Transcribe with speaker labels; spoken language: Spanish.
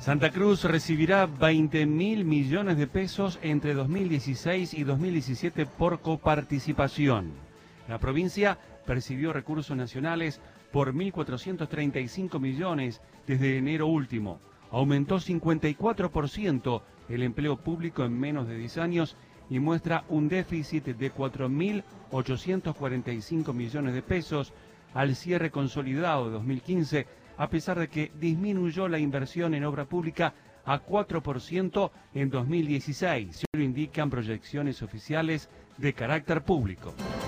Speaker 1: Santa Cruz recibirá 20.000 millones de pesos entre 2016 y 2017 por coparticipación. La provincia percibió recursos nacionales por 1.435 millones desde enero último. Aumentó 54% el empleo público en menos de 10 años y muestra un déficit de 4.845 millones de pesos al cierre consolidado de 2015, a pesar de que disminuyó la inversión en obra pública a 4% en 2016, lo indican proyecciones oficiales de carácter público.